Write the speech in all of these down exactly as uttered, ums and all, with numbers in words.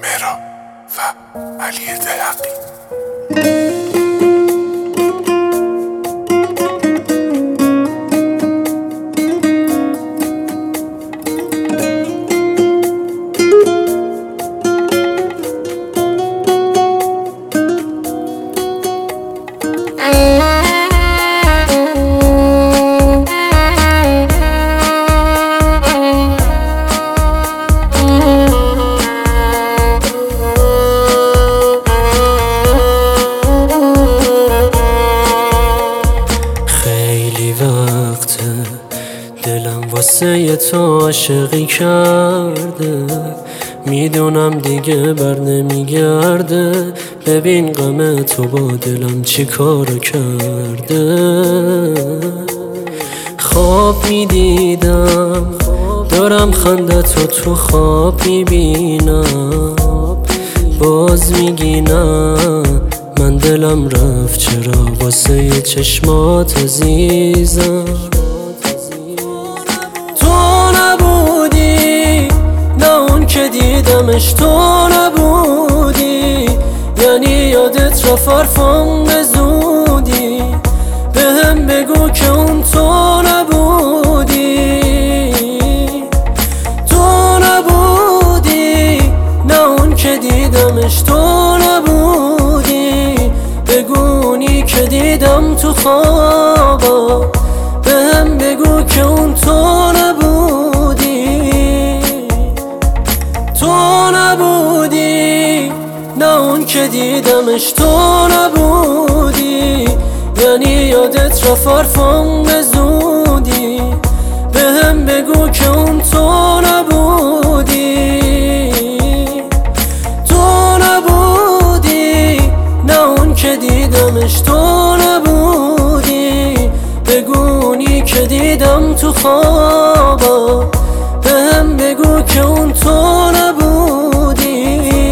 مرا و علی دهقی. دلم واسه تو عاشقی کرده، میدونم دیگه بر نمیگرده. ببین غم تو با دلم چی کار کرده. خواب میدیدم دارم خنده تو تو خواب میبینم، باز میگی نه من دلم رفت چرا واسه چشمات عزیزم. که دیدمش تو نبودی، یعنی یادت را فرفان به زودی. به هم بگو که اون تو نبودی، تو نبودی. نه اون که دیدمش تو نبودی، بگونی که دیدم تو خوابا. به هم بگو که اون تو نبودی، تو نبودی. نه اون که دیدمش تو نبودی، یعنی یادت را فرفان به زودی. به هم بگو که اون تو نبودی، تو نبودی. نه اون که دیدمش تو نبودی، بگونی که دیدم تو خوابا. به هم بگو که اون تو نبودی.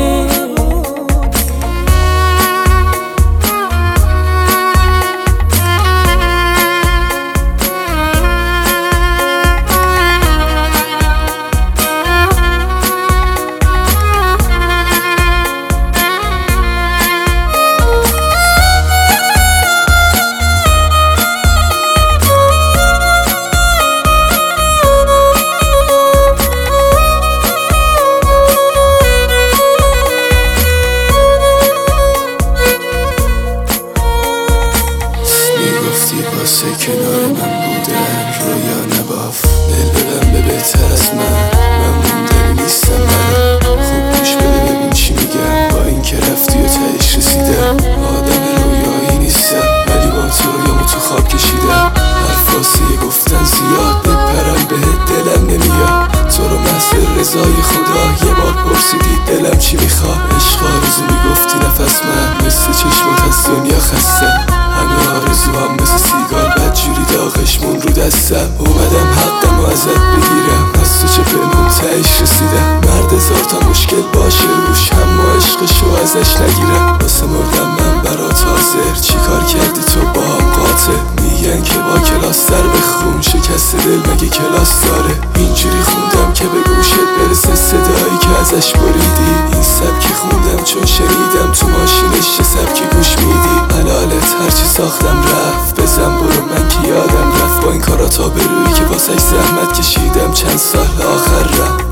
واسه کنار من بودن رویا نباف، دل بدم به بهتر از من. من موندنی نیستم، من خوب گوش بده ببین چی میگم. با این که رفتی و تهش رسیدم، آدم رویایی نیستم، ولی با تو رویامو تو خواب کشیدم. حرفاسی گفتن زیاد، بپرم بهت دلم نمیاد. تو رو محض رضای خدا یه بار پرسیدی دلم چی میخواد. عشق آرزو میگفتی نفس من، مثل چشمات از دنیا خستم. همه آرزو هم مثل سیگار بدجوری داغش مون رو دستم. اومدم حقم و ازت بگیرم، از تو چه پنهون تهش رسیدم. مرد هزار تا مشکل باشه روش، اما عشقشو ازش نگیرم. واسه مردم من برات حاضر، چی کار کردی تو با هم قاطع. میگن که با کلاس در بخون، شکست دل مگه کلاس داره. اینجوری خوندم که به گوشت برسه صدایی که ازش بریدی. این سبکی خوندم چون شنیدم تو ماشینش چه سبکی گوش میدی. حلالت هرچی ساختم رفت، بزن برو من که یادم رفت. با این کارا تا بروی که واسه زحمت کشیدم چند سال آخر رفت.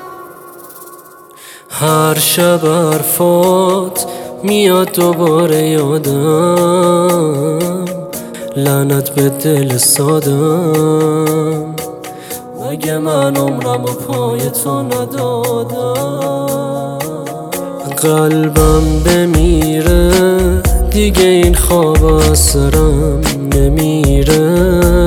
هر شب حرفات میاد دوباره یادم، لعنت به دل سادم. مگه من عمرم و پای تو ندادم. قلبم بمیره دیگه این خواب از سرم نمیره.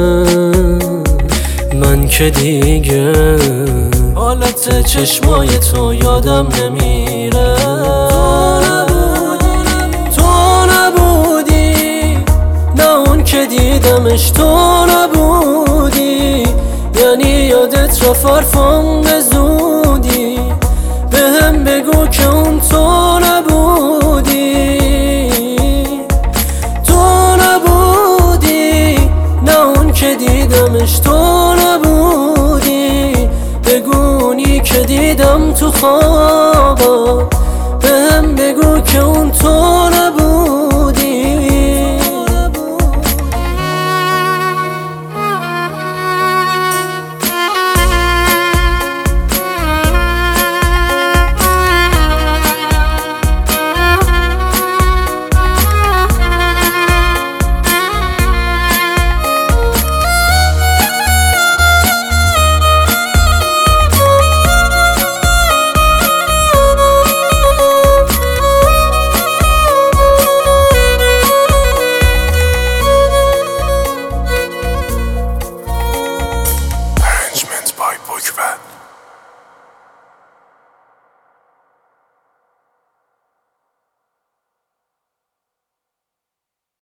من که دیگه حالت چشمای تو یادم نمیره. تو نبودی، نه اون که دیدمش تو نبودی، یعنی یادت را فرفان به زودی. به هم بگو که اون تو نبودی، تو نبودی. نه اون که دیدمش تو نبودی، بگونی که دیدم تو خواب.